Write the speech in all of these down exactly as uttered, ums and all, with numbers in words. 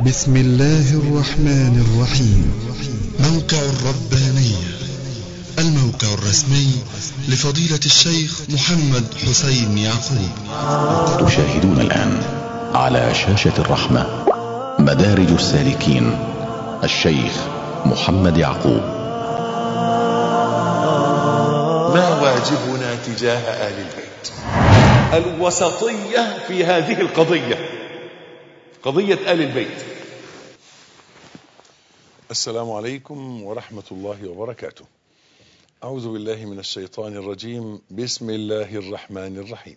بسم الله الرحمن الرحيم. موقع الربانية، الموقع الرسمي لفضيلة الشيخ محمد حسين يعقوب. تشاهدون الآن على شاشة الرحمة مدارج السالكين، الشيخ محمد يعقوب. ما واجبنا تجاه آل البيت؟ الوسطية في هذه القضية، قضية آل البيت. السلام عليكم ورحمة الله وبركاته. أعوذ بالله من الشيطان الرجيم. بسم الله الرحمن الرحيم.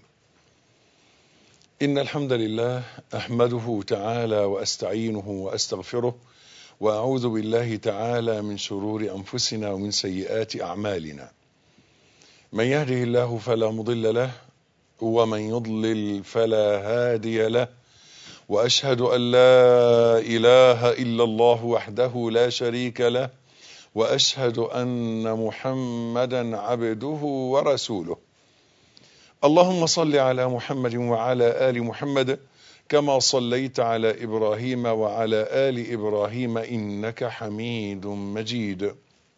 إن الحمد لله أحمده تعالى وأستعينه وأستغفره، وأعوذ بالله تعالى من شرور أنفسنا ومن سيئات أعمالنا. من يهده الله فلا مضل له، ومن يضلل فلا هادي له، وأشهد أن لا إله إلا الله وحده لا شريك له، وأشهد أن محمدا عبده ورسوله. اللهم صل على محمد وعلى آل محمد كما صليت على إبراهيم وعلى آل إبراهيم إنك حميد مجيد.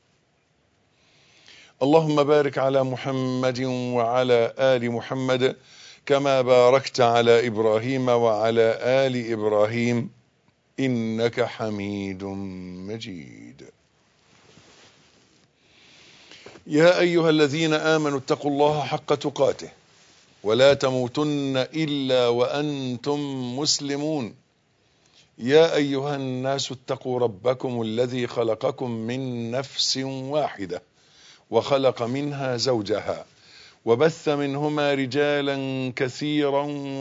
اللهم بارك على محمد وعلى آل محمد كما باركت على إبراهيم وعلى آل إبراهيم إنك حميد مجيد. يا أيها الذين آمنوا اتقوا الله حق تقاته ولا تموتن إلا وأنتم مسلمون. يا أيها الناس اتقوا ربكم الذي خلقكم من نفس واحدة وخلق منها زوجها وبث منهما رجالا كثيرا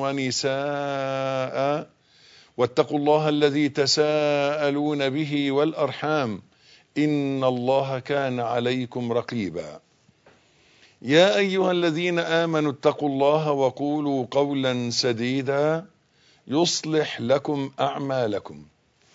ونساء، واتقوا الله الذي تساءلون به والأرحام إن الله كان عليكم رقيبا. يا أيها الذين آمنوا اتقوا الله وقولوا قولا سديدا يصلح لكم أعمالكم.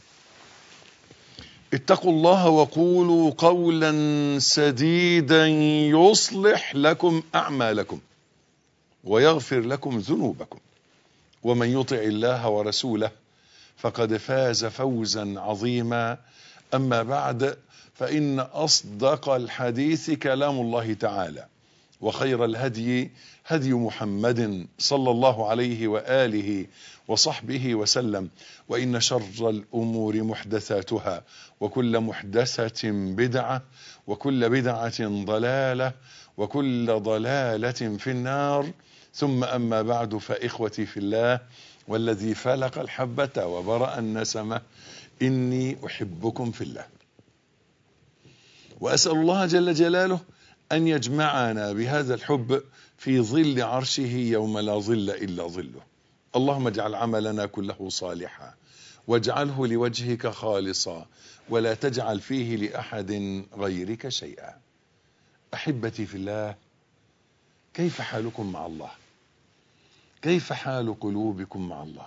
اتقوا الله وقولوا قولا سديدا يصلح لكم أعمالكم ويغفر لكم ذنوبكم، ومن يطع الله ورسوله فقد فاز فوزا عظيما. أما بعد، فإن أصدق الحديث كلام الله تعالى، وخير الهدي هدي محمد صلى الله عليه وآله وصحبه وسلم، وإن شر الأمور محدثاتها، وكل محدثة بدعة، وكل بدعة ضلالة، وكل ضلالة في النار. ثم أما بعد، فإخوتي في الله والذي فلق الحبة وبرأ النسمة، إني أحبكم في الله، وأسأل الله جل جلاله أن يجمعنا بهذا الحب في ظل عرشه يوم لا ظل إلا ظله. اللهم اجعل عملنا كله صالحا، واجعله لوجهك خالصا، ولا تجعل فيه لأحد غيرك شيئا. أحبتي في الله، كيف حالكم مع الله؟ كيف حال قلوبكم مع الله؟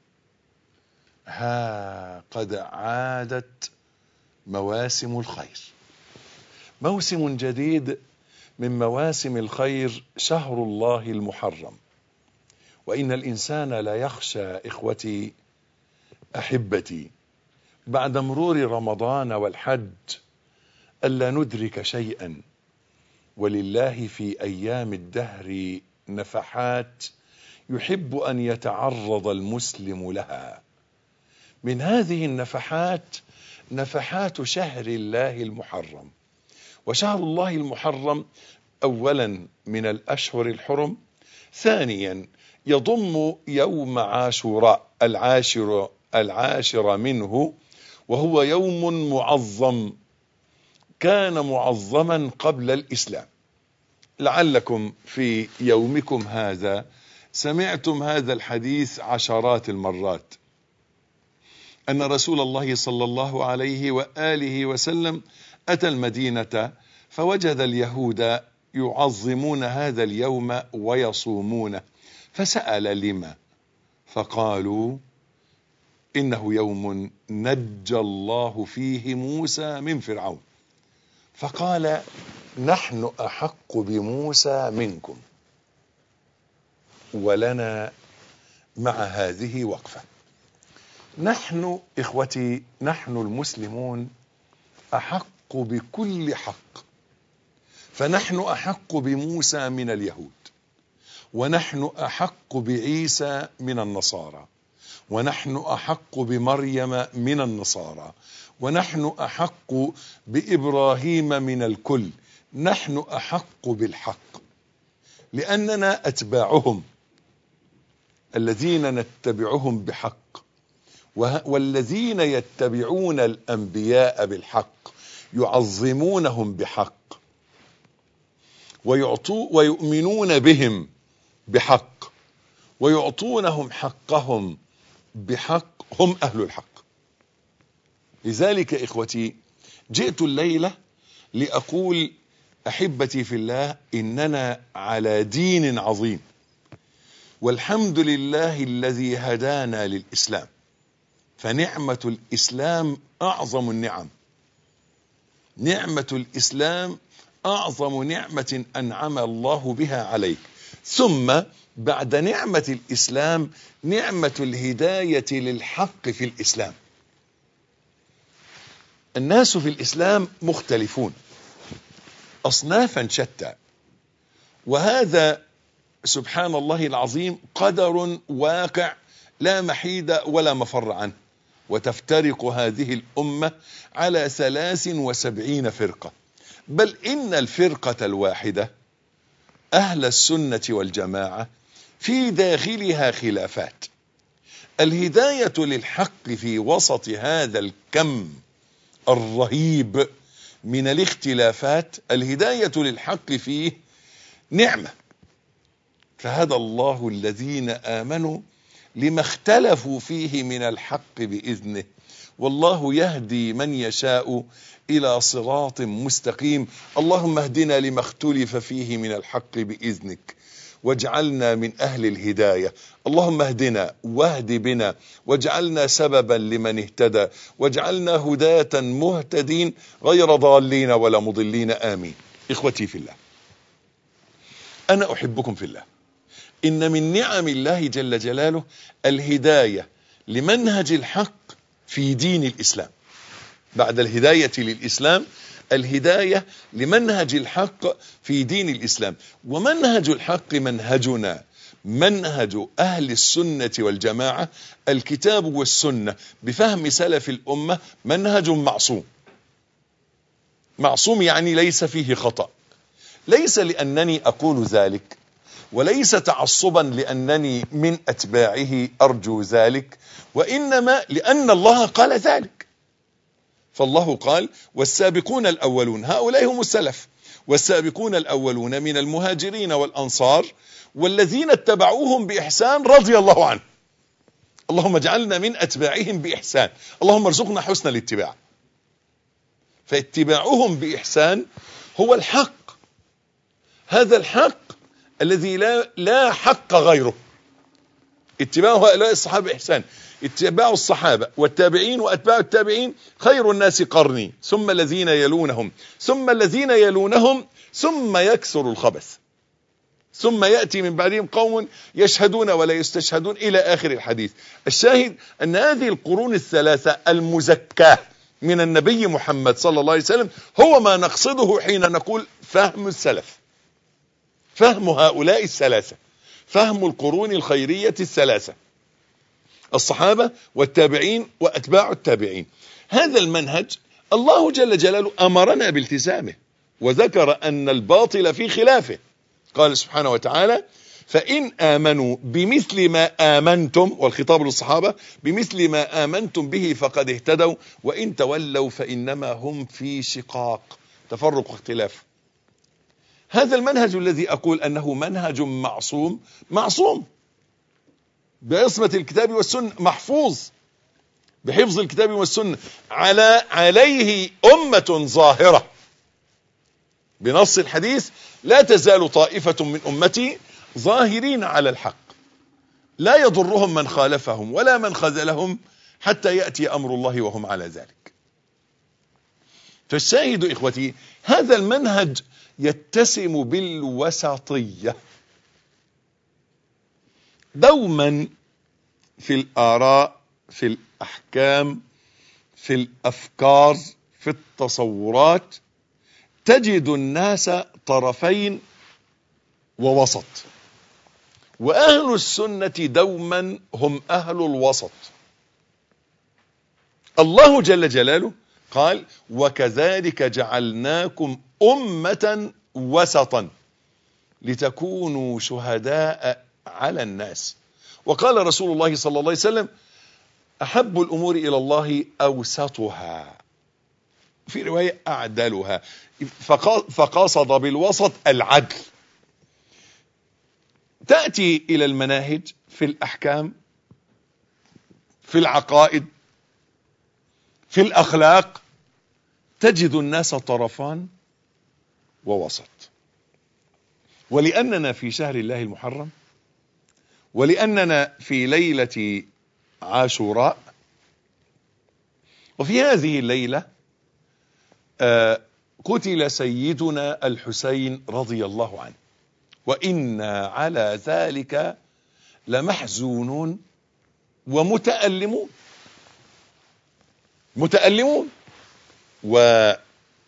ها قد عادت مواسم الخير، موسم جديد من مواسم الخير، شهر الله المحرم. وإن الإنسان لا يخشى إخوتي أحبتي بعد مرور رمضان والحج ألا ندرك شيئا، ولله في أيام الدهر نفحات يحب أن يتعرض المسلم لها. من هذه النفحات نفحات شهر الله المحرم. وشهر الله المحرم أولا من الأشهر الحرم، ثانيا يضم يوم عاشوراء العاشر العاشر منه، وهو يوم معظم، كان معظما قبل الإسلام. لعلكم في يومكم هذا سمعتم هذا الحديث عشرات المرات، أن رسول الله صلى الله عليه وآله وسلم أتى المدينة فوجد اليهود يعظمون هذا اليوم ويصومونه، فسأل لما؟ فقالوا إنه يوم نجى الله فيه موسى من فرعون. فقال نحن أحق بموسى منكم، ولنا مع هذه وقفة. نحن إخوتي، نحن المسلمون أحق بكل حق، فنحن أحق بموسى من اليهود، ونحن أحق بعيسى من النصارى، ونحن أحق بمريم من النصارى، ونحن أحق بإبراهيم من الكل. نحن أحق بالحق لأننا أتباعهم الذين نتبعهم بحق، والذين يتبعون الأنبياء بالحق يعظمونهم بحق ويعطوا ويؤمنون بهم بحق ويعطونهم حقهم بحق، هم أهل الحق. لذلك إخوتي جئت الليلة لأقول أحبتي في الله إننا على دين عظيم، والحمد لله الذي هدانا للإسلام، فنعمة الإسلام أعظم النعم. نعمة الإسلام أعظم نعمة أنعم الله بها عليك. ثم بعد نعمة الإسلام نعمة الهداية للحق في الإسلام. الناس في الإسلام مختلفون أصنافا شتى، وهذا سبحان الله العظيم قدر واقع لا محيد ولا مفر عنه. وتفترق هذه الأمة على ثلاث وسبعين فرقة، بل إن الفرقة الواحدة أهل السنة والجماعة في داخلها خلافات. الهداية للحق في وسط هذا الكم الرهيب من الاختلافات، الهداية للحق فيه نعمة، فهدى الله الذين آمنوا لما اختلفوا فيه من الحق بإذنه، والله يهدي من يشاء إلى صراط مستقيم. اللهم اهدنا لما اختلف فيه من الحق بإذنك، واجعلنا من أهل الهداية. اللهم اهدنا واهد بنا، واجعلنا سببا لمن اهتدى، واجعلنا هداة مهتدين غير ضالين ولا مضلين، آمين. إخوتي في الله، أنا أحبكم في الله. إن من نعم الله جل جلاله الهداية لمنهج الحق في دين الإسلام. بعد الهداية للإسلام الهداية لمنهج الحق في دين الإسلام. ومنهج الحق منهجنا، منهج أهل السنة والجماعة، الكتاب والسنة بفهم سلف الأمة، منهج معصوم. معصوم يعني ليس فيه خطأ، ليس لأنني أقول ذلك، وليس تعصبا لأنني من أتباعه أرجو ذلك، وإنما لأن الله قال ذلك. فالله قال: والسابقون الأولون، هؤلاء هم السلف، والسابقون الأولون من المهاجرين والأنصار والذين اتبعوهم بإحسان رضي الله عنه. اللهم اجعلنا من أتباعهم بإحسان، اللهم ارزقنا حسن الاتباع. فاتباعهم بإحسان هو الحق، هذا الحق الذي لا لا حق غيره. اتباع هؤلاء الصحابة إحسان، اتباع الصحابة والتابعين وأتباع التابعين خير الناس قرني، ثم الذين يلونهم، ثم الذين يلونهم، ثم يكثر الخبث، ثم يأتي من بعدهم قوم يشهدون ولا يستشهدون، إلى آخر الحديث. الشاهد أن هذه القرون الثلاثة المزكاة من النبي محمد صلى الله عليه وسلم هو ما نقصده حين نقول فهم السلف، فهم هؤلاء الثلاثة، فهم القرون الخيرية الثلاثة، الصحابة والتابعين وأتباع التابعين. هذا المنهج الله جل جلاله أمرنا بالتزامه، وذكر أن الباطل في خلافه. قال سبحانه وتعالى: فإن آمنوا بمثل ما آمنتم، والخطاب للصحابة، بمثل ما آمنتم به فقد اهتدوا، وإن تولوا فإنما هم في شقاق، تفرق واختلاف. هذا المنهج الذي أقول أنه منهج معصوم، معصوم بعصمة الكتاب والسنة، محفوظ بحفظ الكتاب والسنة، على عليه أمة ظاهرة بنص الحديث: لا تزال طائفة من أمتي ظاهرين على الحق لا يضرهم من خالفهم ولا من خذلهم حتى يأتي أمر الله وهم على ذلك. فالشاهد إخوتي، هذا المنهج يتسم بالوسطية. دوما في الآراء في الأحكام، في الأفكار، في التصورات، تجد الناس طرفين ووسط، وأهل السنة دوما هم أهل الوسط. الله جل جلاله قال: وكذلك جعلناكم أمة وسطا لتكونوا شهداء على الناس. وقال رسول الله صلى الله عليه وسلم: أحب الأمور إلى الله أوسطها، في رواية أعدلها، فقصد بالوسط العدل. تأتي إلى المناهج في الأحكام، في العقائد، في الأخلاق، تجد الناس طرفان ووسط. ولأننا في شهر الله المحرم، ولأننا في ليلة عاشوراء، وفي هذه الليلة آه قتل سيدنا الحسين رضي الله عنه، وإنا على ذلك لمحزونون ومتألمون متألمون وكما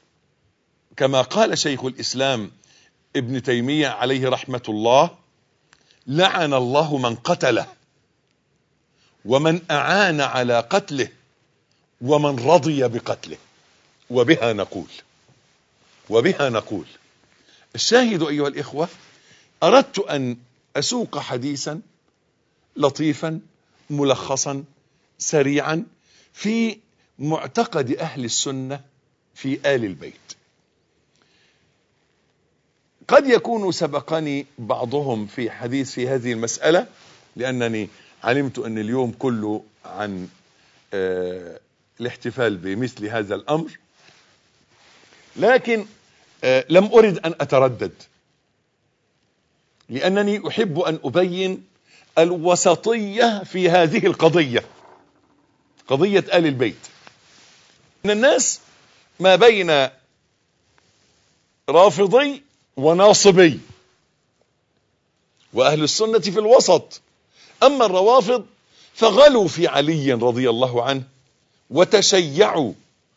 قال شيخ الإسلام ابن تيمية عليه رحمة الله: لعن الله من قتله، ومن أعان على قتله، ومن رضي بقتله. وبها نقول وبها نقول الشاهد أيها الإخوة، أردت أن أسوق حديثا لطيفا ملخصا سريعا في معتقد أهل السنة في آل البيت. قد يكون سبقني بعضهم في حديث في هذه المسألة، لأنني علمت أن اليوم كله عن آه الاحتفال بمثل هذا الأمر، لكن آه لم أرد أن أتردد، لأنني أحب أن أبين الوسطية في هذه القضية، قضية آل البيت. إن الناس ما بين رافضي وناصبي، وأهل السنة في الوسط. أما الروافض فغلوا في علي رضي الله عنه، وتشيعوا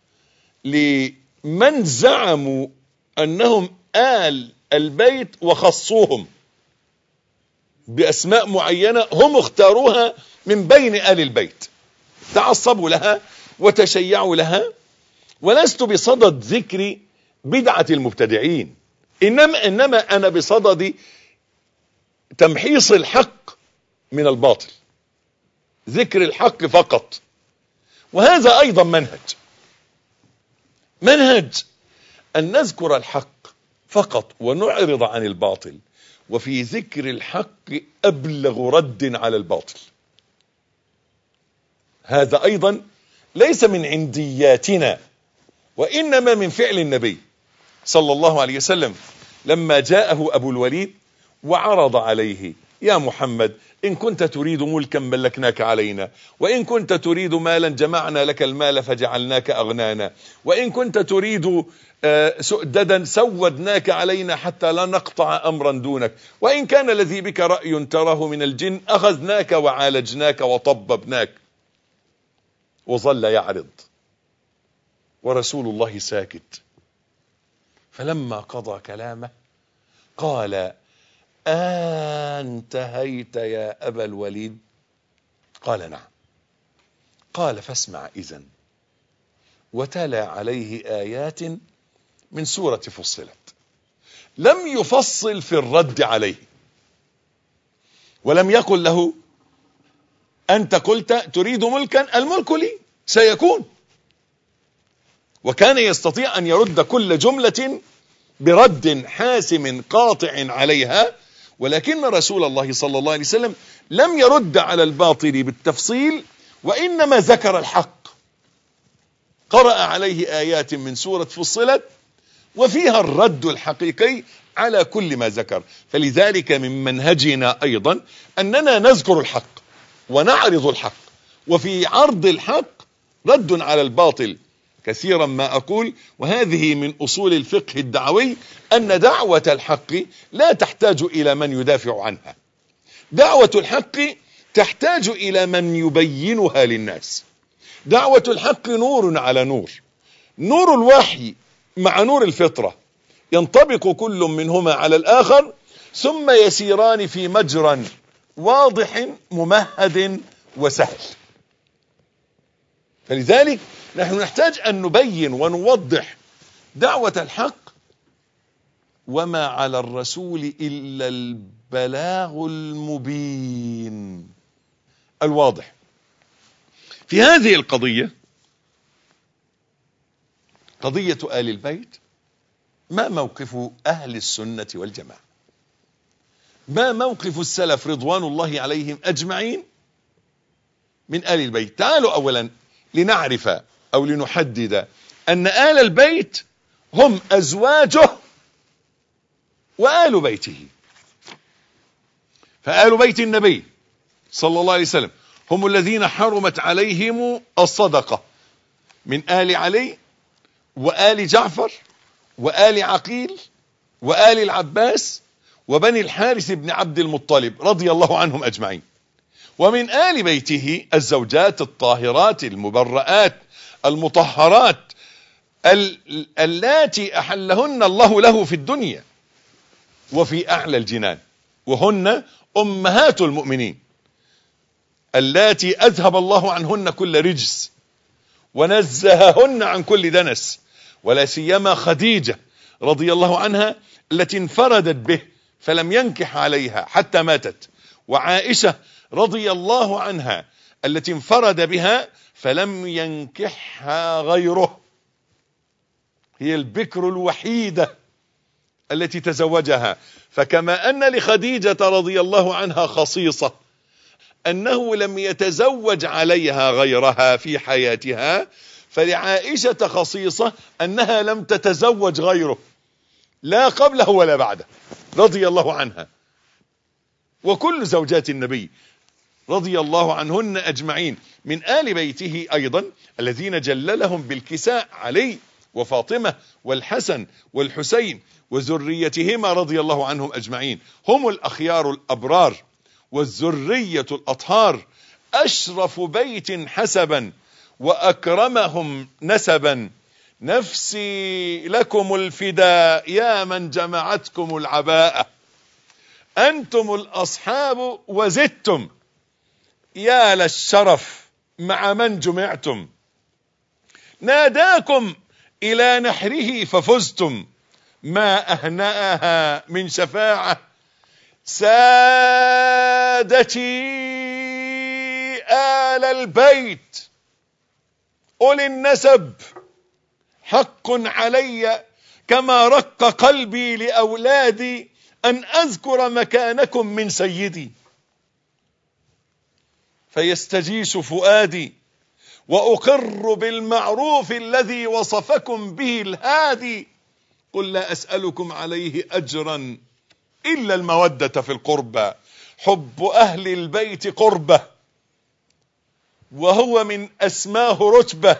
لمن زعموا أنهم آل البيت وخصوهم بأسماء معينة هم اختاروها من بين آل البيت، تعصبوا لها وتشيعوا لها. ولست بصدد ذكر بدعة المبتدعين، إنما, إنما أنا بصدد تمحيص الحق من الباطل، ذكر الحق فقط. وهذا أيضا منهج منهج أن نذكر الحق فقط ونعرض عن الباطل، وفي ذكر الحق أبلغ رد على الباطل. هذا أيضا ليس من عندياتنا، وإنما من فعل النبي صلى الله عليه وسلم لما جاءه أبو الوليد وعرض عليه: يا محمد، إن كنت تريد ملكا ملكناك علينا، وإن كنت تريد مالا جمعنا لك المال فجعلناك أغنانا، وإن كنت تريد سؤددا سودناك علينا حتى لا نقطع أمرا دونك، وإن كان الذي بك رأي تراه من الجن أخذناك وعالجناك وطببناك. وظل يعرض ورسول الله ساكت، فلما قضى كلامه قال: أنتهيت يا أبا الوليد؟ قال: نعم. قال: فاسمع إذن. وتلا عليه آيات من سورة فصلت، لم يفصل في الرد عليه، ولم يقل له: أنت قلت تريد ملكا، الملك لي سيكون. وكان يستطيع أن يرد كل جملة برد حاسم قاطع عليها، ولكن رسول الله صلى الله عليه وسلم لم يرد على الباطل بالتفصيل، وإنما ذكر الحق. قرأ عليه آيات من سورة فصلت وفيها الرد الحقيقي على كل ما ذكر. فلذلك من منهجنا أيضا أننا نذكر الحق ونعرض الحق، وفي عرض الحق رد على الباطل. كثيرا ما أقول، وهذه من أصول الفقه الدعوي، أن دعوة الحق لا تحتاج إلى من يدافع عنها. دعوة الحق تحتاج إلى من يبينها للناس. دعوة الحق نور على نور، نور الوحي مع نور الفطرة، ينطبق كل منهما على الآخر ثم يسيران في مجرى واضح ممهد وسهل. فلذلك نحن نحتاج أن نبين ونوضح دعوة الحق، وما على الرسول إلا البلاغ المبين الواضح. في هذه القضية، قضية آل البيت، ما موقف أهل السنة والجماعة؟ ما موقف السلف رضوان الله عليهم أجمعين من آل البيت؟ تعالوا أولا لنعرف أو لنحدد أن آل البيت هم أزواجه وآل بيته. فآل بيت النبي صلى الله عليه وسلم هم الذين حرمت عليهم الصدقة، من آل علي وآل جعفر وآل عقيل وآل العباس وبني الحارث بن عبد المطلب رضي الله عنهم أجمعين. ومن آل بيته الزوجات الطاهرات المبرآت المطهرات اللاتي أحلهن الله له في الدنيا وفي أعلى الجنان، وهن أمهات المؤمنين اللاتي أذهب الله عنهن كل رجس ونزههن عن كل دنس، ولا سيما خديجة رضي الله عنها التي انفردت به فلم ينكح عليها حتى ماتت، وعائشة رضي الله عنها التي انفرد بها فلم ينكحها غيره، هي البكر الوحيدة التي تزوجها. فكما أن لخديجة رضي الله عنها خصيصة أنه لم يتزوج عليها غيرها في حياتها، فلعائشة خصيصة أنها لم تتزوج غيره لا قبله ولا بعده رضي الله عنها. وكل زوجات النبي رضي الله عنهن أجمعين من آل بيته أيضا الذين جللهم بالكساء علي وفاطمة والحسن والحسين وذريتهما رضي الله عنهم أجمعين، هم الأخيار الأبرار والذرية الأطهار، أشرف بيت حسبا وأكرمهم نسبا. نفسي لكم الفداء يا من جمعتكم العباءة، أنتم الأصحاب وزدتم يا للشرف مع من جمعتم، ناداكم إلى نحره ففزتم ما أهنأها من شفاعة. سادتي آل البيت أولي النسب، حق علي كما رق قلبي لأولادي أن أذكر مكانكم من سيدي، فيستجيش فؤادي وأقر بالمعروف الذي وصفكم به الهادي. قل لا أسألكم عليه أجرا إلا المودة في القربى، حب أهل البيت قربة وهو من أسماه رتبة،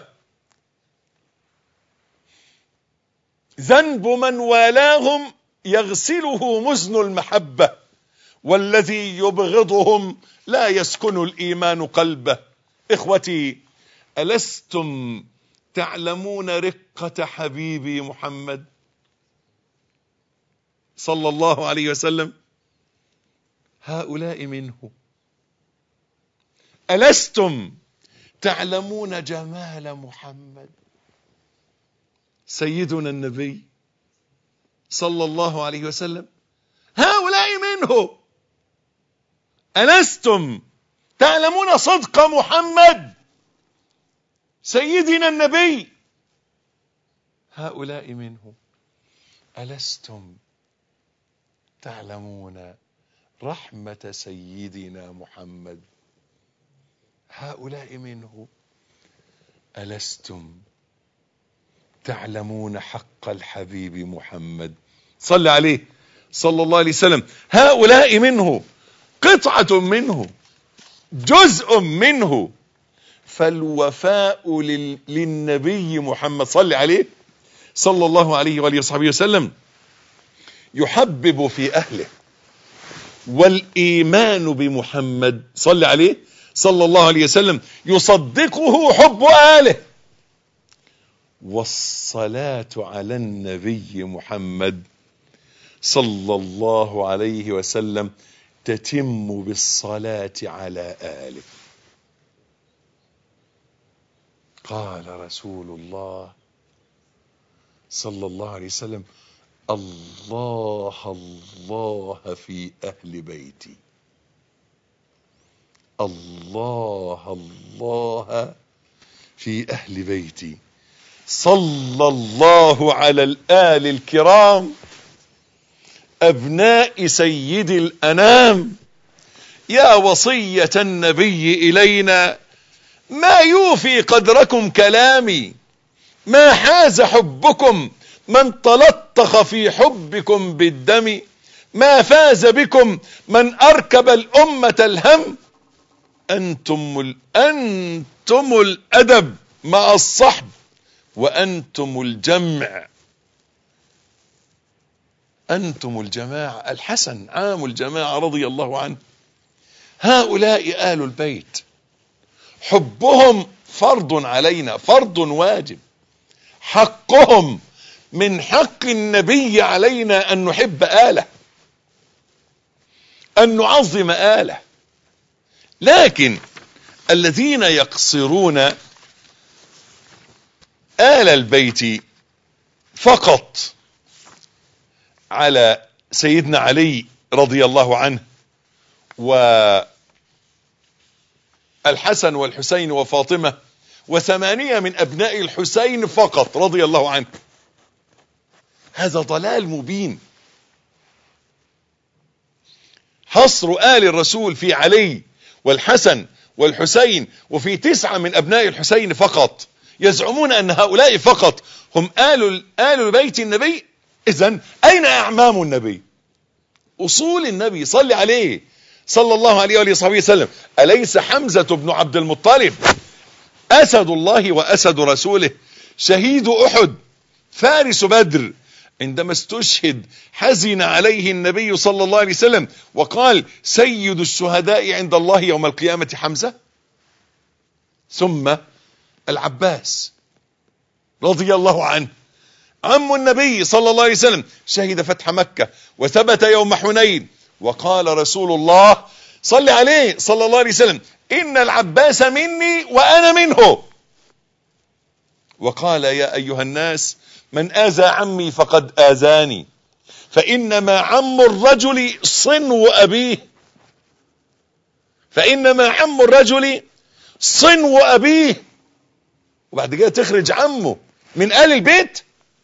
ذنب من والاهم يغسله مزن المحبة، والذي يبغضهم لا يسكن الإيمان قلبه. إخوتي، ألستم تعلمون رقة حبيبي محمد صلى الله عليه وسلم؟ هؤلاء منه. ألستم تعلمون جمال محمد سيدنا النبي صلى الله عليه وسلم؟ هؤلاء منه. ألستم تعلمون صدق محمد سيدنا النبي؟ هؤلاء منه. ألستم تعلمون رحمة سيدنا محمد؟ هؤلاء منه. ألستم تعلمون حق الحبيب محمد صلى عليه صلى الله عليه وسلم؟ هؤلاء منه، قطعة منه، جزء منه. فالوفاء لل... للنبي محمد صلى عليه صلى الله عليه وآله وصحبه وسلم يحبب في أهله والإيمان بمحمد صلى عليه صلى الله عليه وسلم يصدقه حب آله، والصلاة على النبي محمد صلى الله عليه وسلم تتم بالصلاة على آله. قال رسول الله صلى الله عليه وسلم: الله الله في أهل بيتي، الله الله في أهل بيتي، صلى الله على الآل الكرام أبناء سيد الأنام، يا وصية النبي إلينا ما يوفي قدركم كلامي، ما حاز حبكم من تلطخ في حبكم بالدم، ما فاز بكم من أركب الأمة الهم، أنتم, ال... أنتم الأدب مع الصحب وأنتم الجمع، أنتم الجماعة. الحسن عام الجماعة رضي الله عنه. هؤلاء آل البيت حبهم فرض علينا، فرض واجب، حقهم من حق النبي علينا أن نحب آله، أن نعظم آله. لكن الذين يقصرون آل البيت فقط على سيدنا علي رضي الله عنه والحسن والحسين وفاطمة وثمانية من أبناء الحسين فقط رضي الله عنه، هذا ضلال مبين. حصر آل الرسول في علي والحسن والحسين وفي تسعة من أبناء الحسين فقط، يزعمون أن هؤلاء فقط هم آل آل بيت النبي. إذن أين أعمام النبي، أصول النبي صلى عليه صلى الله عليه وآله وصحبه وسلم؟ أليس حمزة بن عبد المطلب أسد الله وأسد رسوله، شهيد أحد، فارس بدر، عندما استشهد حزن عليه النبي صلى الله عليه وسلم وقال: سيد الشهداء عند الله يوم القيامة حمزة. ثم العباس رضي الله عنه عم النبي صلى الله عليه وسلم، شهد فتح مكة وثبت يوم حنين، وقال رسول الله صلى عليه صلى الله عليه وسلم: إن العباس مني وأنا منه. وقال: يا أيها الناس من آذى عمي فقد آذاني، فإنما عم الرجل صنو أبيه، فإنما عم الرجل صنو أبيه. وبعد كده تخرج عمه من آل البيت،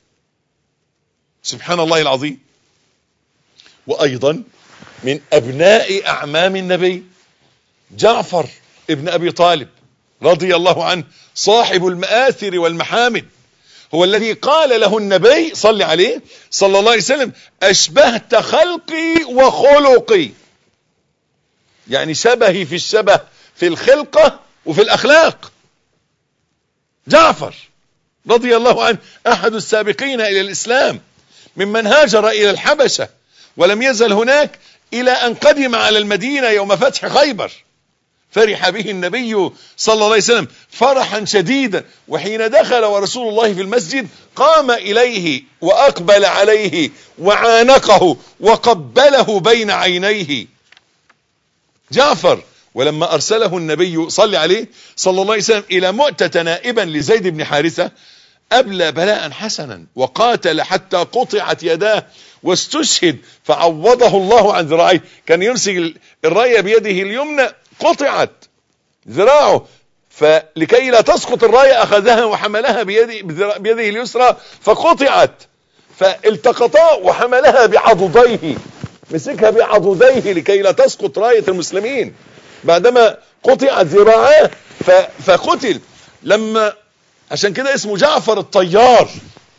سبحان الله العظيم. وأيضا من أبناء أعمام النبي جعفر ابن أبي طالب رضي الله عنه، صاحب المآثر والمحامد، هو الذي قال له النبي صلى عليه صلى الله عليه وسلم: أشبهت خلقي وخلقي، يعني شبهي في الشبه في الخلقة وفي الأخلاق. جعفر رضي الله عنه أحد السابقين إلى الإسلام، ممن هاجر إلى الحبشة ولم يزل هناك إلى أن قدم على المدينة يوم فتح خيبر، فرح به النبي صلى الله عليه وسلم فرحا شديدا، وحين دخل ورسول الله في المسجد قام إليه وأقبل عليه وعانقه وقبله بين عينيه. جعفر ولما أرسله النبي صلى عليه صلى الله عليه وسلم إلى مؤتة نائبا لزيد بن حارثة، أبلى بلاء حسنا وقاتل حتى قطعت يداه واستشهد فعوضه الله عن ذراعيه. كان يمسك الراية بيده اليمنى قطعت ذراعه، فلكي لا تسقط الراية أخذها وحملها بيده, بيده اليسرى فقطعت، فالتقطا وحملها بعضديه، مسكها بعضديه لكي لا تسقط راية المسلمين بعدما قطعت ذراعاه فقتل. لما عشان كده اسمه جعفر الطيار.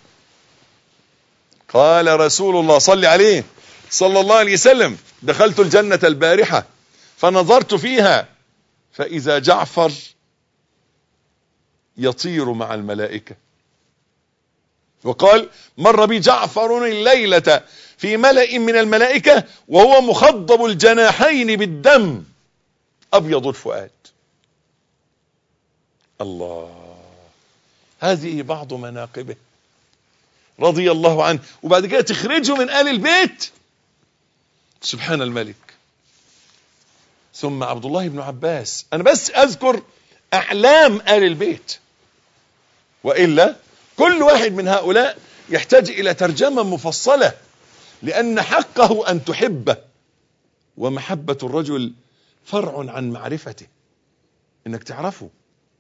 قال رسول الله صلى عليه صلى الله عليه وسلم: دخلت الجنة البارحة فنظرت فيها فإذا جعفر يطير مع الملائكة. وقال مر بي جعفر الليلة في ملأ من الملائكة وهو مخضب الجناحين بالدم أبيض الفؤاد. الله، هذه بعض مناقبه رضي الله عنه. وبعد كده تخرجه من آل البيت، سبحان الملك. ثم عبد الله بن عباس، أنا بس أذكر أعلام آل البيت، وإلا كل واحد من هؤلاء يحتاج إلى ترجمة مفصلة، لأن حقه أن تحبه، ومحبة الرجل فرع عن معرفته، إنك تعرفه.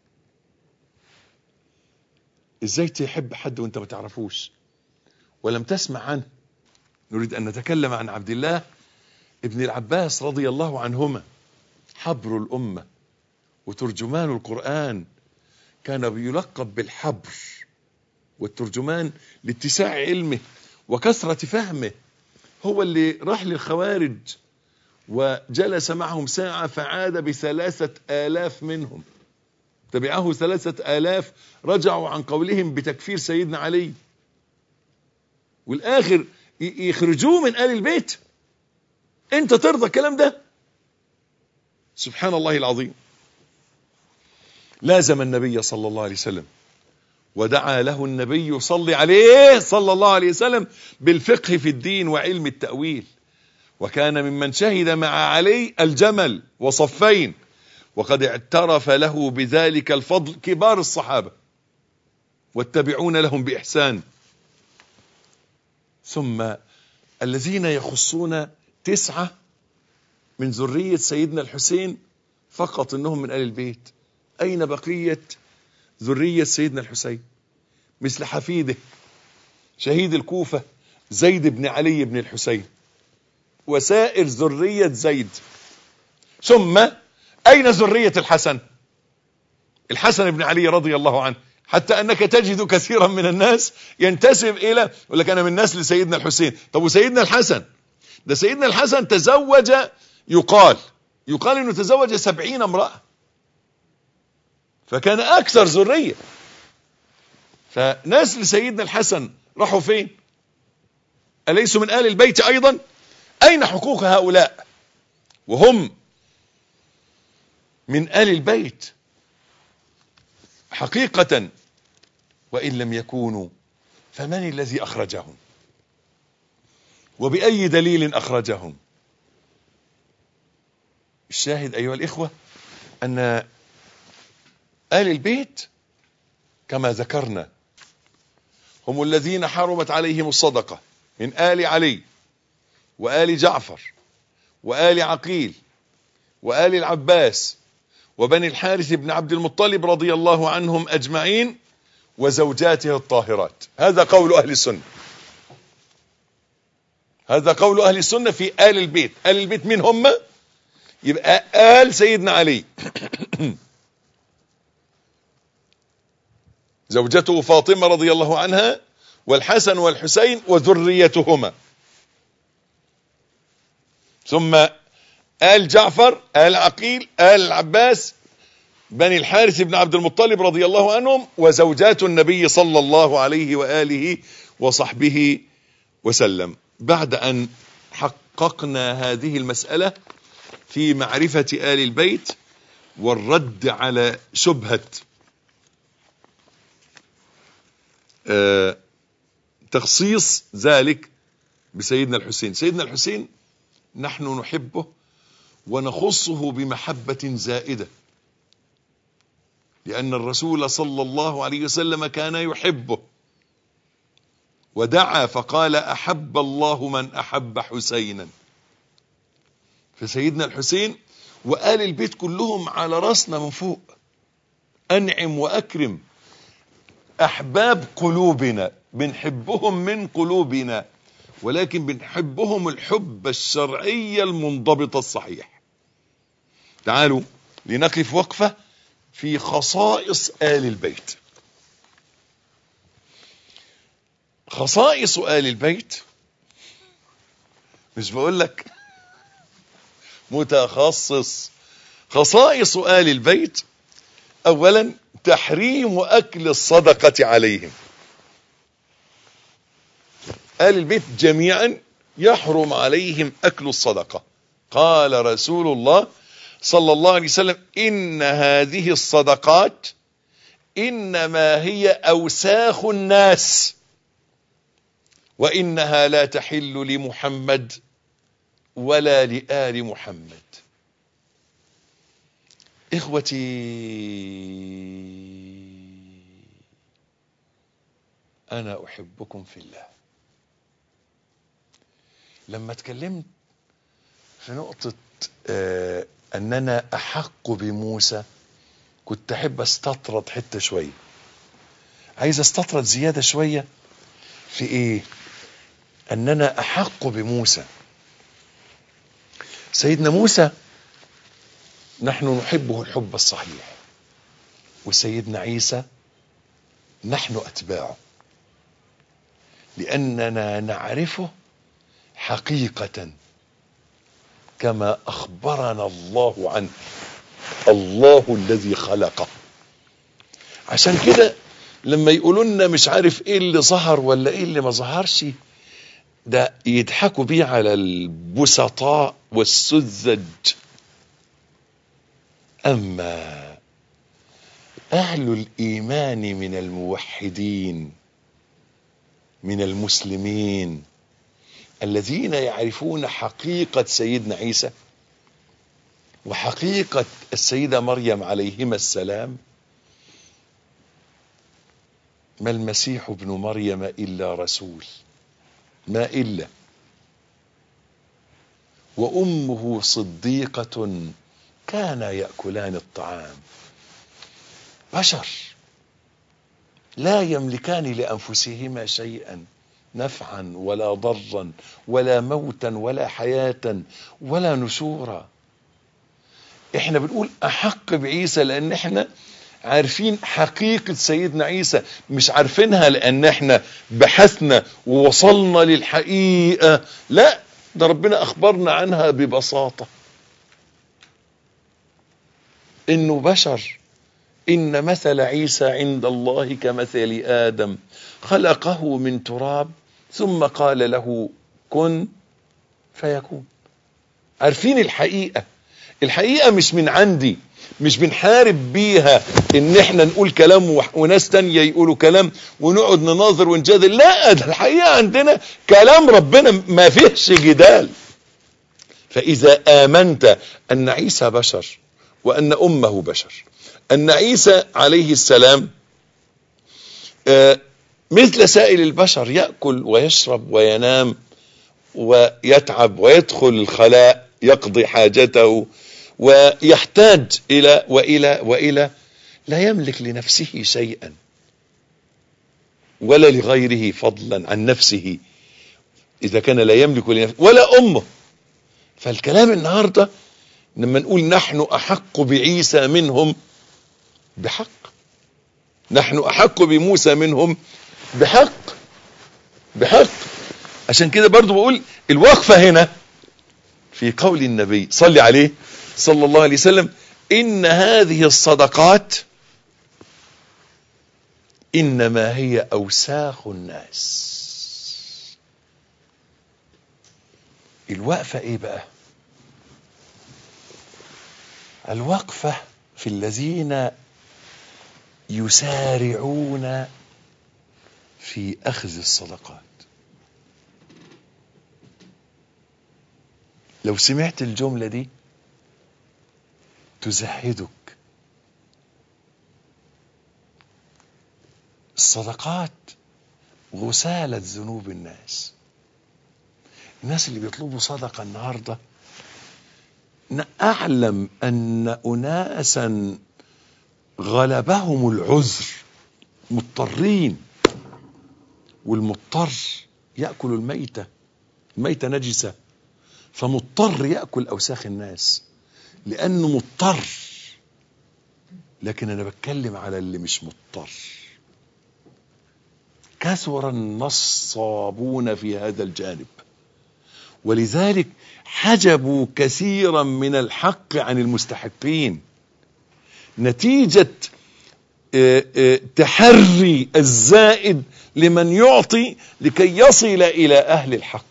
إزاي تحب حد وإنت ما تعرفوش ولم تسمع عنه؟ نريد أن نتكلم عن عبد الله ابن العباس رضي الله عنهما، حبر الأمة وترجمان القرآن، كان بيلقب بالحبر والترجمان لاتساع علمه وكثرة فهمه. هو اللي راح للخوارج وجلس معهم ساعة فعاد بثلاثة آلاف منهم، تبعه ثلاثة آلاف رجعوا عن قولهم بتكفير سيدنا علي، والآخر يخرجوه من آل البيت. انت ترضى الكلام ده؟ سبحان الله العظيم. لازم النبي صلى الله عليه وسلم ودعا له النبي صلى عليه صلى الله عليه وسلم بالفقه في الدين وعلم التأويل، وكان ممن شهد مع علي الجمل وصفين، وقد اعترف له بذلك الفضل كبار الصحابة والتابعون لهم بإحسان. ثم الذين يخصون تسعة من ذرية سيدنا الحسين فقط انهم من آل البيت. اين بقية ذرية سيدنا الحسين؟ مثل حفيده شهيد الكوفة زيد بن علي بن الحسين وسائر ذرية زيد. ثم اين ذرية الحسن؟ الحسن بن علي رضي الله عنه، حتى انك تجد كثيرا من الناس ينتسب الى، يقول لك انا من نسل سيدنا الحسين. طب وسيدنا الحسن؟ ده سيدنا الحسن تزوج، يقال يقال انه تزوج سبعين امرأة، فكان اكثر ذرية. فنسل سيدنا الحسن راحوا فين؟ أليسوا من آل البيت ايضا؟ اين حقوق هؤلاء وهم من آل البيت حقيقة؟ وإن لم يكونوا فمن الذي أخرجهم وبأي دليل أخرجهم؟ الشاهد أيها الإخوة أن آل البيت كما ذكرنا هم الذين حرمت عليهم الصدقة من آل علي وآل جعفر وآل عقيل وآل العباس وبني الحارث بن عبد المطلب رضي الله عنهم أجمعين وزوجاته الطاهرات. هذا قول أهل السنة، هذا قول أهل السنة في آل البيت. آل البيت من هم؟ يبقى آل سيدنا علي زوجته فاطمة رضي الله عنها والحسن والحسين وذريتهما، ثم آل جعفر، آل عقيل، آل العباس، بني الحارث بن عبد المطلب رضي الله عنهم وزوجات النبي صلى الله عليه وآله وصحبه وسلم. بعد أن حققنا هذه المسألة في معرفة آل البيت والرد على شبهة آه تخصيص ذلك بسيدنا الحسين. سيدنا الحسين نحن نحبه ونخصه بمحبة زائدة، لأن الرسول صلى الله عليه وسلم كان يحبه ودعا فقال أحب الله من أحب حسينا. فسيدنا الحسين وآل البيت كلهم على رأسنا من فوق، أنعم وأكرم، أحباب قلوبنا، بنحبهم من قلوبنا، ولكن بنحبهم الحب الشرعي المنضبط الصحيح. تعالوا لنقف وقفة في خصائص آل البيت. خصائص آل البيت، مش بقول لك متخصص. خصائص آل البيت: أولا تحريم أكل الصدقة عليهم. آل البيت جميعا يحرم عليهم أكل الصدقة. قال رسول الله صلى الله عليه وسلم: إن هذه الصدقات إنما هي أوساخ الناس وإنها لا تحل لمحمد ولا لآل محمد. إخوتي، أنا أحبكم في الله. لما اتكلمت في نقطة آه أننا أحق بموسى، كنت أحب استطرد حتة شوية، عايز استطرد زيادة شوية في إيه؟ أننا أحق بموسى. سيدنا موسى نحن نحبه الحب الصحيح، وسيدنا عيسى نحن أتباعه، لأننا نعرفه حقيقة كما أخبرنا الله عنه، الله الذي خلقه. عشان كده لما يقولوا لنا مش عارف ايه اللي ظهر ولا ايه اللي ما ظهرش، ده يضحكوا بيه على البسطاء والسذج. أما أهل الإيمان من الموحدين من المسلمين الذين يعرفون حقيقة سيدنا عيسى وحقيقة السيدة مريم عليهما السلام، ما المسيح ابن مريم إلا رسول، ما إلا، وأمه صديقة كانا يأكلان الطعام. بشر لا يملكان لأنفسهما شيئا، نفعا ولا ضرا ولا موتا ولا حياة ولا نشورا. احنا بنقول أحق بعيسى لأن احنا عارفين حقيقة سيدنا عيسى، مش عارفينها لأن احنا بحثنا ووصلنا للحقيقة، لا، ده ربنا أخبرنا عنها ببساطة، إنه بشر. إن مثل عيسى عند الله كمثل آدم خلقه من تراب ثم قال له كن فيكون. عارفين الحقيقة، الحقيقة مش من عندي، مش بنحارب بيها ان احنا نقول كلام وناس تانية يقولوا كلام ونقعد نناظر ونجادل، لا، ده الحقيقة عندنا كلام ربنا ما فيهش جدال. فإذا آمنت أن عيسى بشر وأن أمه بشر، أن عيسى عليه السلام مثل سائر البشر يأكل ويشرب وينام ويتعب ويدخل الخلاء يقضي حاجته ويحتاج إلى وإلى وإلى، لا يملك لنفسه شيئا ولا لغيره فضلا عن نفسه إذا كان لا يملك لنفسه ولا أمه. فالكلام النهاردة لما نقول نحن أحق بعيسى منهم بحق، نحن أحق بموسى منهم بحق بحق. عشان كده برضو بقول الوقفة هنا في قول النبي صلى عليه صلى الله عليه وسلم: إن هذه الصدقات إنما هي أوساخ الناس. الوقفة إيه بقى؟ الوقفة في الذين يسارعون في أخذ الصدقات. لو سمعت الجملة دي تزهدك. الصدقات غسالة ذنوب الناس. الناس اللي بيطلبوا صدقة النهاردة، أعلم أن أناسا غلبهم العذر مضطرين، والمضطر يأكل الميتة، الميتة نجسة، فمضطر يأكل أوساخ الناس لأنه مضطر. لكن أنا بتكلم على اللي مش مضطر. كثر النصابون في هذا الجانب، ولذلك حجبوا كثيرا من الحق عن المستحقين، نتيجة تحري الزائد لمن يعطي لكي يصل إلى أهل الحق،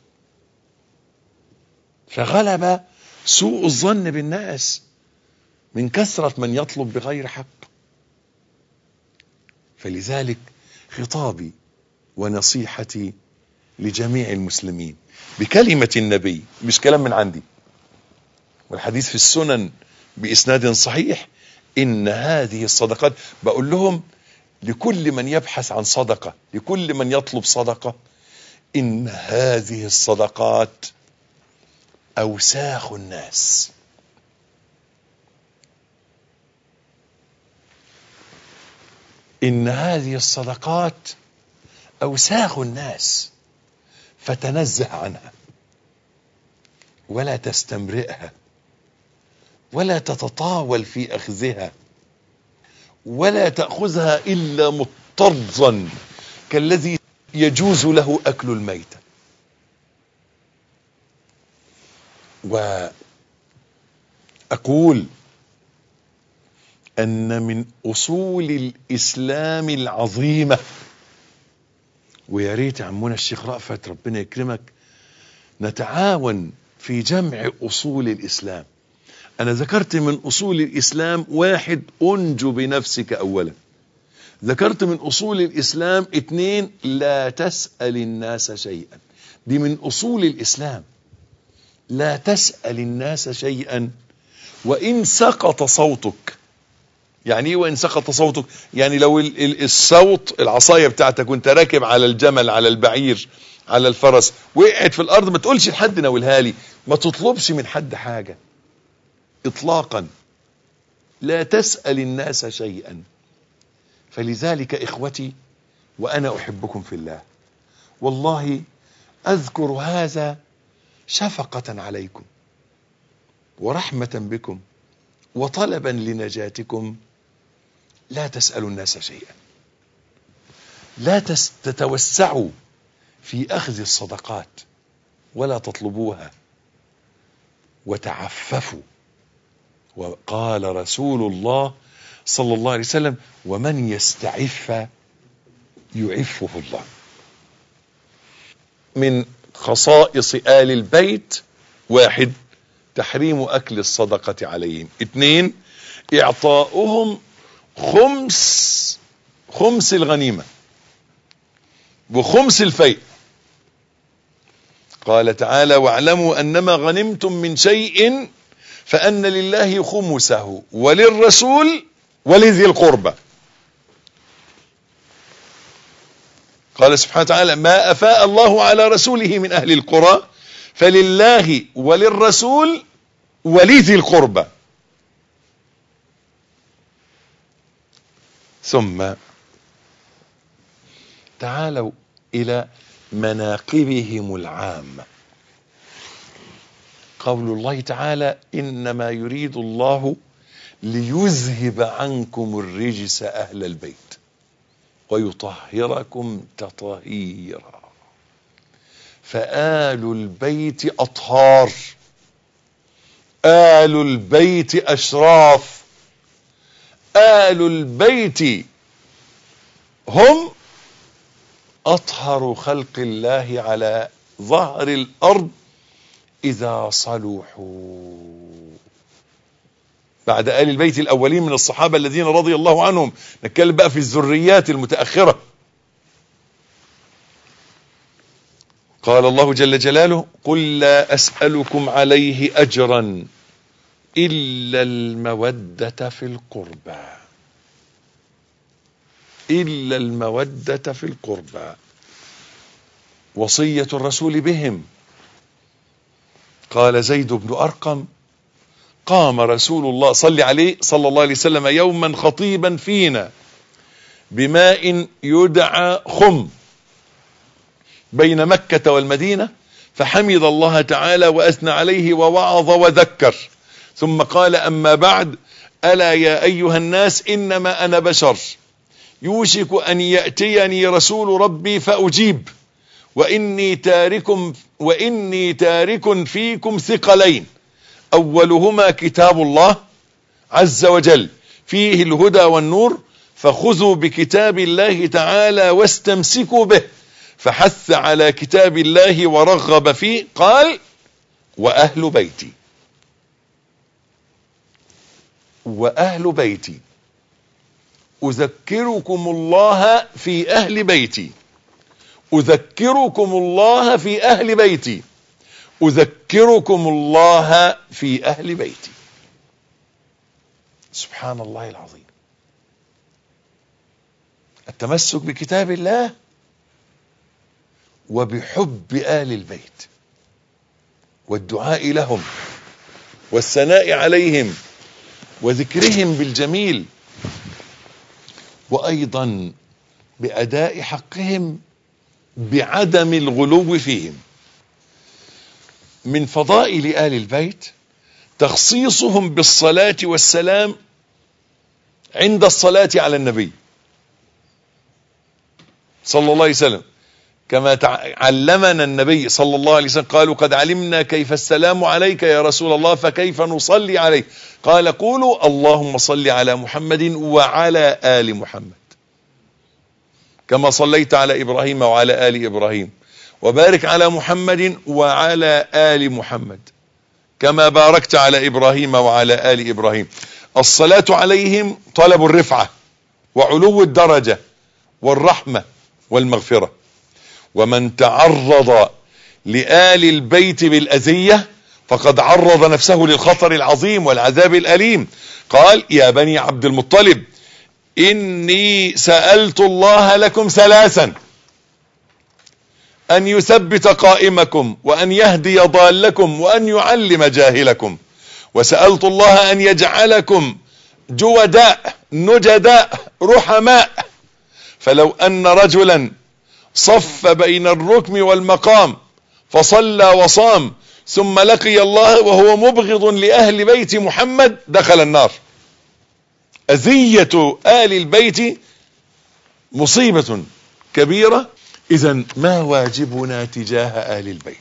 فغلب سوء الظن بالناس من كثرة من يطلب بغير حق. فلذلك خطابي ونصيحتي لجميع المسلمين بكلمة النبي، مش كلام من عندي، والحديث في السنن بإسناد صحيح، إن هذه الصدقات، بقول لهم لكل من يبحث عن صدقة، لكل من يطلب صدقة، إن هذه الصدقات أوساخ الناس. إن هذه الصدقات أوساخ الناس، فتنزه عنها ولا تستمرئها ولا تتطاول في أخذها، ولا تأخذها إلا مضطرا كالذي يجوز له أكل الميتة. وأقول أن من أصول الإسلام العظيمة، ويا ريت عمونا الشيخ رأفت ربنا يكرمك نتعاون في جمع أصول الإسلام. أنا ذكرت من أصول الإسلام واحد، أنجو بنفسك أولا. ذكرت من أصول الإسلام اثنين، لا تسأل الناس شيئا. دي من أصول الإسلام، لا تسأل الناس شيئا وإن سقط صوتك. يعني ايه وإن سقط صوتك؟ يعني لو الصوت العصاية بتاعتك وانت راكب على الجمل، على البعير، على الفرس، وقعت في الأرض، ما تقولش لحد ناولها لي، ما تطلبش من حد حاجة إطلاقا. لا تسأل الناس شيئا. فلذلك إخوتي، وأنا أحبكم في الله، والله أذكر هذا شفقة عليكم ورحمة بكم وطلبا لنجاتكم. لا تسألوا الناس شيئا، لا تتوسعوا في أخذ الصدقات ولا تطلبوها، وتعففوا. وقال رسول الله صلى الله عليه وسلم: ومن يستعف يعفه الله. من خصائص آل البيت: واحد، تحريم أكل الصدقة عليهم. اثنين، إعطاؤهم خمس خمس الغنيمة وخمس الفيء. قال تعالى: واعلموا أنما غنمتم من شيء فأن لله خمسه وللرسول ولذي القربى. قال سبحانه وتعالى: ما أفاء الله على رسوله من أهل القرى فلله وللرسول ولذي القربى. ثم تعالوا إلى مناقبهم العامة. قول الله تعالى: إنما يريد الله ليذهب عنكم الرجس أهل البيت ويطهركم تطهيرا. فآل البيت أطهار، آل البيت أشراف، آل البيت هم أطهر خلق الله على ظهر الأرض إذا صلحوا. بعد آل البيت الأولين من الصحابة الذين رضي الله عنهم، نتكلم بقى في الذريات المتأخرة. قال الله جل جلاله: قل لا أسألكم عليه أجرا إلا المودة في القربى، إلا المودة في القربى. وصية الرسول بهم. قال زيد بن أرقم: قام رسول الله صلى عليه صلى الله عليه وسلم يوما خطيبا فينا بماء يدعى خم بين مكة والمدينة، فحمد الله تعالى وأثنى عليه ووعظ وذكر، ثم قال: أما بعد، ألا يا أيها الناس، إنما أنا بشر، يوشك أن يأتيني رسول ربي فأجيب، وإني تارك وإني تارك فيكم ثقلين، أولهما كتاب الله عز وجل فيه الهدى والنور، فخذوا بكتاب الله تعالى واستمسكوا به، فحث على كتاب الله ورغب فيه. قال: وأهل بيتي وأهل بيتي أذكركم الله في أهل بيتي أذكركم الله في أهل بيتي أذكركم الله في أهل بيتي. سبحان الله العظيم. التمسك بكتاب الله وبحب آل البيت والدعاء لهم والثناء عليهم وذكرهم بالجميل، وأيضا بأداء حقهم بعدم الغلو فيهم. من فضائل آل البيت تخصيصهم بالصلاة والسلام عند الصلاة على النبي صلى الله عليه وسلم، كما علمنا النبي صلى الله عليه وسلم. قالوا: قد علمنا كيف السلام عليك يا رسول الله، فكيف نصلي عليه؟ قال: قولوا: اللهم صل على محمد وعلى آل محمد كما صليت على إبراهيم وعلى آل إبراهيم، وبارك على محمد وعلى آل محمد كما باركت على إبراهيم وعلى آل إبراهيم. الصلاة عليهم طلب الرفعة وعلو الدرجة والرحمة والمغفرة. ومن تعرض لآل البيت بالأذية فقد عرض نفسه للخطر العظيم والعذاب الأليم. قال: يا بني عبد المطلب إني سألت الله لكم ثلاثا: أن يثبت قائمكم، وأن يهدي ضالكم، وأن يعلم جاهلكم. وسألت الله أن يجعلكم جوداء نجداء رحماء، فلو أن رجلا صف بين الركن والمقام فصلى وصام ثم لقي الله وهو مبغض لأهل بيت محمد دخل النار. أذية آل البيت مصيبة كبيرة. إذن ما واجبنا تجاه آل البيت؟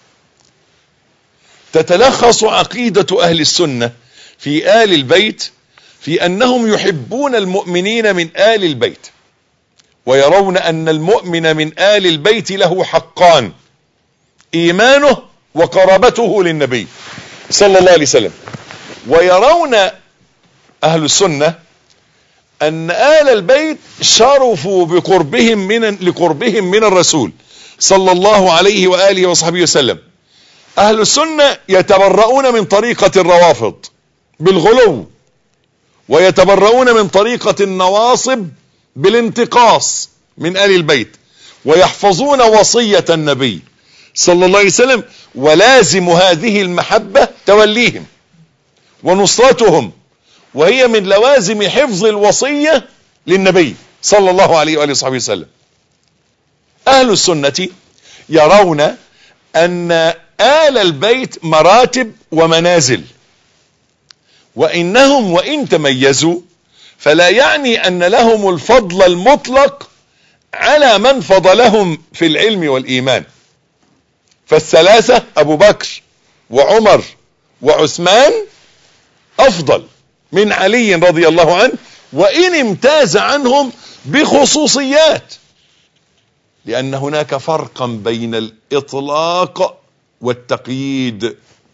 تتلخص عقيدة أهل السنة في آل البيت في أنهم يحبون المؤمنين من آل البيت، ويرون أن المؤمن من آل البيت له حقان: إيمانه وقرابته للنبي صلى الله عليه وسلم. ويرون أهل السنة أن آل البيت شرفوا بقربهم من لقربهم من الرسول صلى الله عليه وآله وصحبه وسلم. أهل السنة يتبرؤون من طريقة الروافض بالغلو، ويتبرؤون من طريقة النواصب بالانتقاص من آل البيت، ويحفظون وصية النبي صلى الله عليه وسلم. ولازم هذه المحبة توليهم ونصرتهم، وهي من لوازم حفظ الوصية للنبي صلى الله عليه وآله وصحبه وسلم. أهل السنة يرون أن آل البيت مراتب ومنازل، وإنهم وإن تميزوا فلا يعني أن لهم الفضل المطلق على من فضلهم في العلم والإيمان. فالثلاثة أبو بكر وعمر وعثمان أفضل من علي رضي الله عنه، وإن امتاز عنهم بخصوصيات، لأن هناك فرقا بين الإطلاق والتقييد.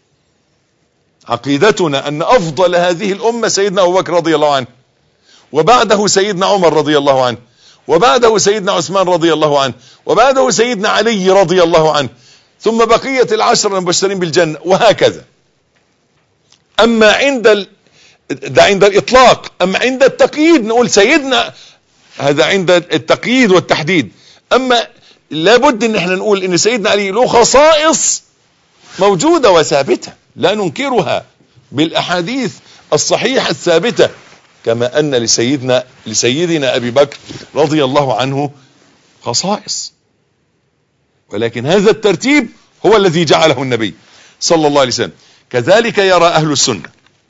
عقيدتنا أن أفضل هذه الأمة سيدنا أبو بكر رضي الله عنه، وبعده سيدنا عمر رضي الله عنه، وبعده سيدنا عثمان رضي الله عنه، وبعده سيدنا علي رضي الله عنه، ثم بقية العشر المبشرين بالجنة، وهكذا. أما عند ال... ده عند الإطلاق. أما عند التقييد نقول سيدنا، هذا عند التقييد والتحديد. أما لابد ان احنا نقول ان سيدنا علي له خصائص موجودة وثابتة لا ننكرها بالأحاديث الصحيحة الثابتة، كما أن لسيدنا لسيدنا أبي بكر رضي الله عنه خصائص، ولكن هذا الترتيب هو الذي جعله النبي صلى الله عليه وسلم. كذلك يرى أهل السنة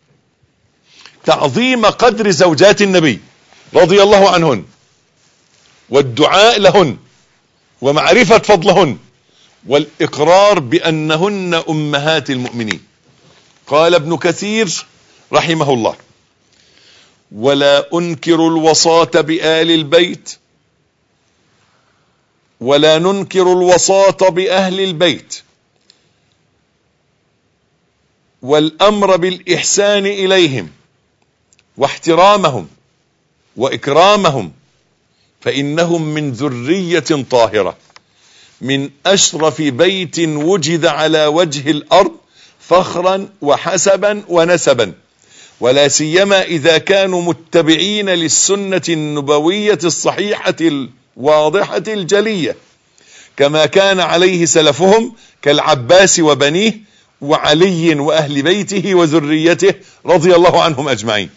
تعظيم قدر زوجات النبي رضي الله عنهن، والدعاء لهن، ومعرفة فضلهن، والإقرار بأنهن أمهات المؤمنين. قال ابن كثير رحمه الله: ولا أنكر الوصاة بآل البيت ولا ننكر الوصاة بأهل البيت والأمر بالإحسان إليهم واحترامهم وإكرامهم، فإنهم من ذرية طاهرة من أشرف بيت وجد على وجه الأرض فخرا وحسبا ونسبا، ولا سيما إذا كانوا متبعين للسنة النبوية الصحيحة الواضحة الجلية، كما كان عليه سلفهم كالعباس وبنيه وعلي وأهل بيته وذريته رضي الله عنهم أجمعين.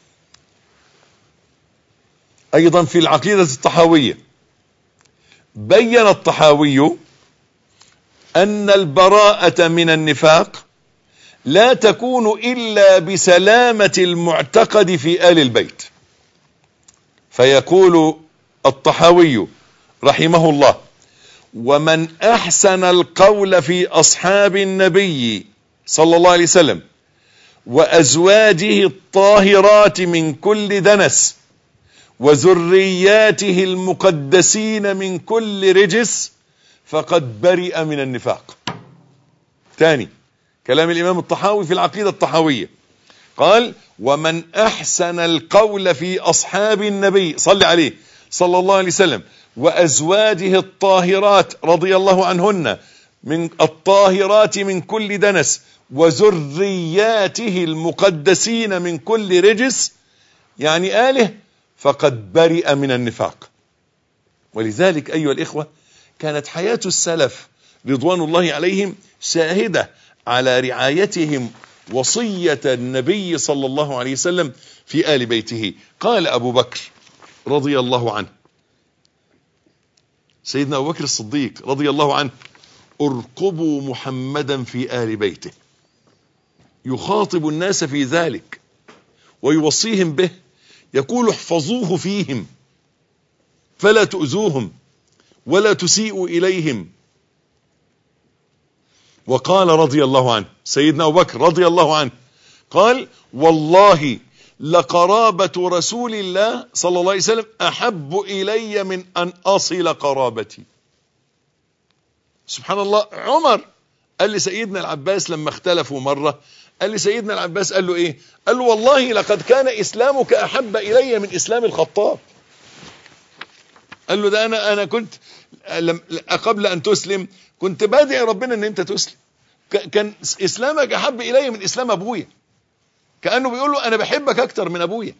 أيضا في العقيدة الطحاوية بين الطحاوي أن البراءة من النفاق لا تكون إلا بسلامة المعتقد في آل البيت، فيقول الطحاوي رحمه الله: ومن أحسن القول في أصحاب النبي صلى الله عليه وسلم وأزواجه الطاهرات من كل دنس وذرياته المقدسين من كل رجس فقد برئ من النفاق. ثاني كلام الإمام الطحاوي في العقيدة الطحاوية، قال: ومن أحسن القول في أصحاب النبي صلى عليه صلى الله عليه وسلم وأزواجه الطاهرات رضي الله عنهن من الطاهرات من كل دنس وذرياته المقدسين من كل رجس، يعني آله، فقد برئ من النفاق. ولذلك أيها الإخوة كانت حياة السلف رضوان الله عليهم شاهدة على رعايتهم وصية النبي صلى الله عليه وسلم في آل بيته. قال أبو بكر رضي الله عنه، سيدنا أبو بكر الصديق رضي الله عنه: ارقبوا محمدا في آل بيته، يخاطب الناس في ذلك ويوصيهم به، يقول: احفظوه فيهم فلا تؤذوهم ولا تسيئوا إليهم. وقال رضي الله عنه سيدنا أبو بكر رضي الله عنه، قال: والله لقرابة رسول الله صلى الله عليه وسلم أحب إلي من أن أصل قرابتي. سبحان الله. عمر قال لسيدنا العباس لما اختلفوا مرة، قال لسيدنا العباس، قال له ايه؟ قال له: والله لقد كان إسلامك أحب إلي من إسلام الخطاب. قال له: ده أنا أنا كنت قبل أن تسلم كنت بادعي ربنا أن أنت تسلم، كان إسلامك أحب إلي من إسلام أبويا، كأنه بيقول له أنا بحبك أكتر من أبويا،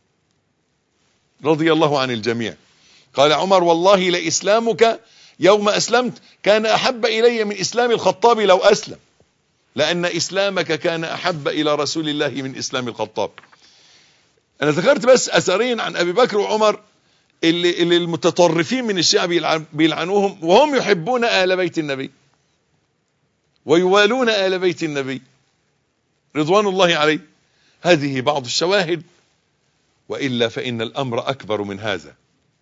رضي الله عن الجميع. قال عمر: والله لإسلامك يوم أسلمت كان أحب إلي من إسلام الخطاب لو أسلم، لأن إسلامك كان أحب إلى رسول الله من إسلام الخطاب. أنا ذكرت بس أثرين عن أبي بكر وعمر اللي, اللي المتطرفين من الشيعة بيلعنوهم وهم يحبون آل بيت النبي ويوالون آل بيت النبي رضوان الله عليه. هذه بعض الشواهد، وإلا فإن الأمر أكبر من هذا،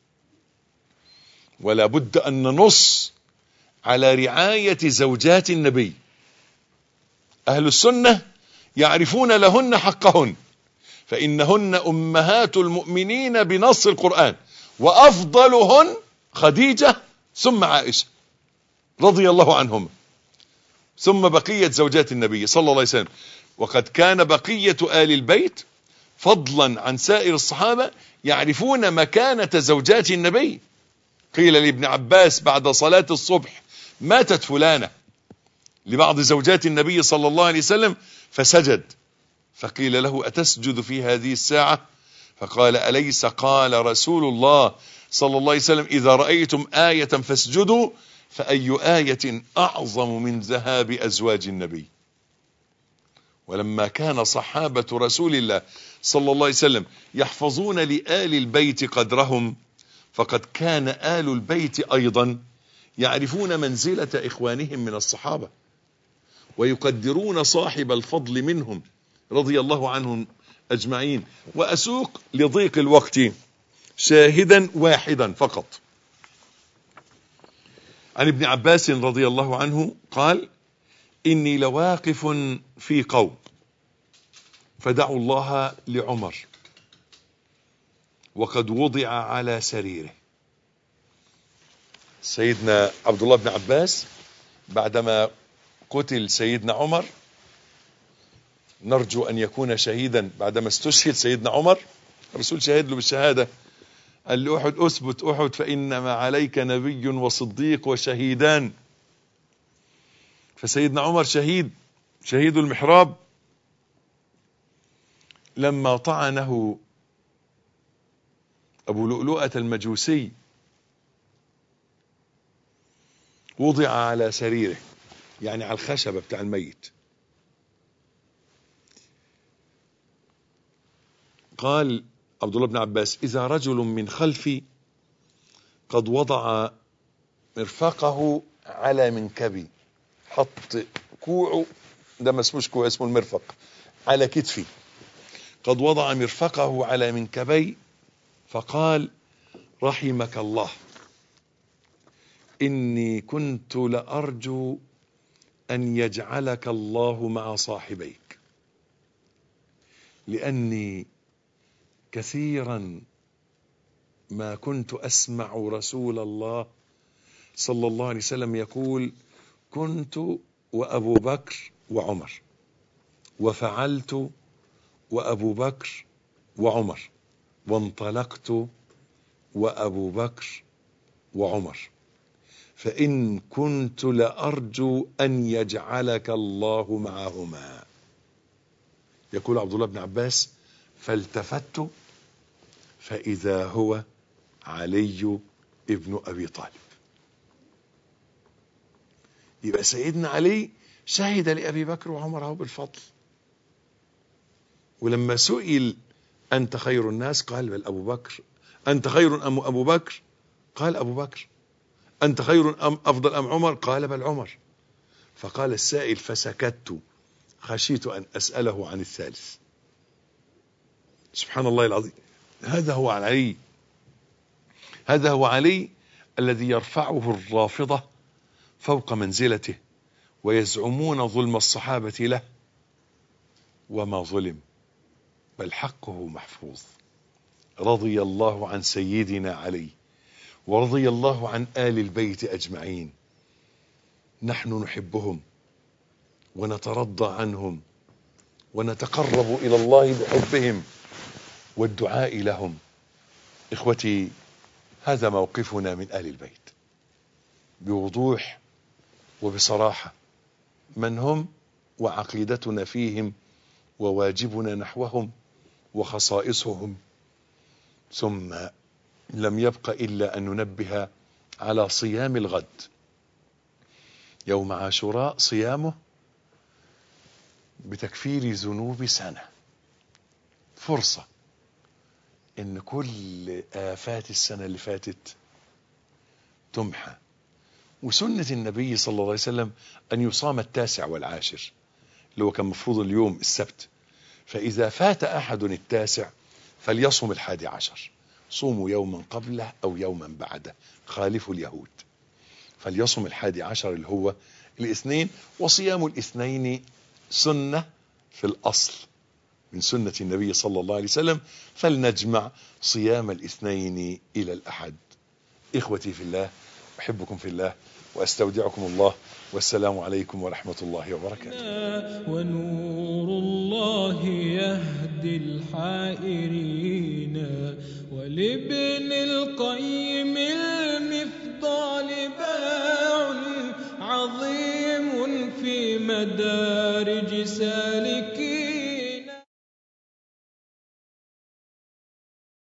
ولا بد أن ننص على رعاية زوجات النبي. أهل السنة يعرفون لهن حقهن، فإنهن أمهات المؤمنين بنص القرآن، وأفضلهن خديجة ثم عائشة رضي الله عنهم، ثم بقية زوجات النبي صلى الله عليه وسلم. وقد كان بقية آل البيت فضلا عن سائر الصحابة يعرفون مكانة زوجات النبي. قيل لابن عباس بعد صلاة الصبح: ماتت فلانة، لبعض زوجات النبي صلى الله عليه وسلم، فسجد، فقيل له: أتسجد في هذه الساعة؟ فقال: أليس قال رسول الله صلى الله عليه وسلم: إذا رأيتم آية فاسجدوا؟ فأي آية أعظم من ذهاب أزواج النبي؟ ولما كان صحابة رسول الله صلى الله عليه وسلم يحفظون لآل البيت قدرهم، فقد كان آل البيت أيضا يعرفون منزلة إخوانهم من الصحابة، ويقدرون صاحب الفضل منهم رضي الله عنهم أجمعين. وأسوق لضيق الوقت شاهدا واحدا فقط عن ابن عباس رضي الله عنه قال: إني لواقف في قوم فدعوا الله لعمر وقد وضع على سريره. سيدنا عبد الله بن عباس بعدما قتل سيدنا عمر، نرجو أن يكون شهيدا بعدما استشهد سيدنا عمر، الرسول شهد له بالشهادة، قال له أحد أثبت أحد فإنما عليك نبي وصديق وشهيدان. فسيدنا عمر شهيد، شهيد المحراب. لما طعنه أبو لؤلؤة المجوسي وضع على سريره، يعني على الخشبة بتاع الميت. قال عبد الله بن عباس: إذا رجل من خلفي قد وضع مرفقه على منكبي، حط كوعه، ده ما اسموش كوع، اسمه المرفق، على كتفي، قد وضع مرفقه على منكبي فقال: رحمك الله، إني كنت لأرجو أن يجعلك الله مع صاحبيك، لأني كثيرا ما كنت أسمع رسول الله صلى الله عليه وسلم يقول: كنت وأبو بكر وعمر، وفعلت وأبو بكر وعمر، وانطلقت وأبو بكر وعمر، فإن كنت لأرجو أن يجعلك الله معهما. يقول عبد الله بن عباس: فالتفت فإذا هو علي ابن أبي طالب. يبقى سيدنا علي شهد لأبي بكر وعمر بالفضل. ولما سئل: أنت خير الناس؟ قال: بل أبو بكر. أنت خير أم أبو بكر؟ قال: أبو بكر. أنت خير أم أفضل أم عمر؟ قال: بل عمر. فقال السائل: فسكت خشيت أن أسأله عن الثالث. سبحان الله العظيم. هذا هو علي، هذا هو علي الذي يرفعه الرافضة فوق منزلته ويزعمون ظلم الصحابة له، وما ظلم بل حقه محفوظ. رضي الله عن سيدنا علي، ورضي الله عن آل البيت أجمعين. نحن نحبهم ونترضى عنهم ونتقرب إلى الله بحبهم والدعاء لهم. إخوتي، هذا موقفنا من آل البيت بوضوح وبصراحة، من هم وعقيدتنا فيهم وواجبنا نحوهم وخصائصهم. ثم لم يبق إلا أن ننبه على صيام الغد، يوم عاشوراء، صيامه بتكفير ذنوب سنة، فرصة إن كل آفات السنة اللي فاتت تمحى. وسنة النبي صلى الله عليه وسلم أن يصام التاسع والعاشر، اللي هو كان مفروض اليوم السبت، فإذا فات أحد التاسع فليصم الحادي عشر، صوموا يوما قبله أو يوما بعده، خالفوا اليهود. فليصم الحادي عشر اللي هو الاثنين، وصيام الاثنين سنة في الأصل من سنة النبي صلى الله عليه وسلم، فلنجمع صيام الاثنين إلى الأحد. إخوتي في الله، أحبكم في الله وأستودعكم الله، والسلام عليكم ورحمة الله وبركاته. ونور الله يهدي الحائرين، ولابن القيم المفضال باع عظيم في مدارج سالك